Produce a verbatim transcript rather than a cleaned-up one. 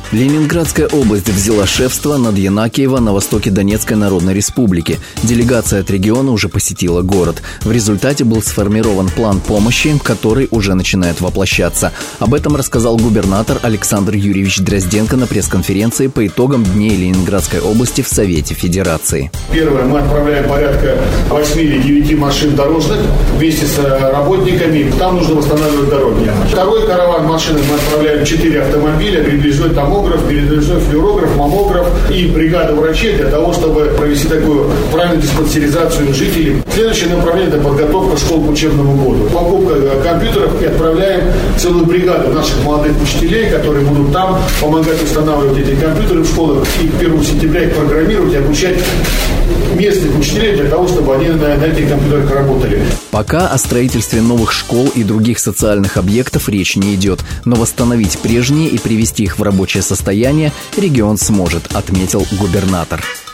Ленинградская область взяла шефство над Янакиево на востоке Донецкой Народной Республики. Делегация от региона уже посетила город. В результате был сформирован план помощи, который уже начинает воплощаться. Об этом рассказал губернатор Александр Юрьевич Дрозденко на пресс-конференции по итогам Дней Ленинградской области в Совете Федерации. Первое, мы отправляем порядка восьми или девяти машин дорожных вместе с работниками. Там нужно восстанавливать дороги. Второй караван машин мы отправляем четыре автомобиля, передвижной томограф, передвижной флюорограф, маммограф и бригада врачей для того, чтобы провести такую правильную диспансеризацию жителей. Следующее направление – это подготовка школ к учебному году. Покупка компьютеров, и отправляем целую бригаду наших молодых учителей, которые будут там помогать устанавливать эти компьютеры в школах и к первого сентября их программировать и обучать местных учителей для того, чтобы они на, на этих компьютерах работали. Пока о строительстве новых школ и других социальных объектов речь не идет, но восстановить прежние и привести их в рабочее состояние регион сможет, отметил губернатор.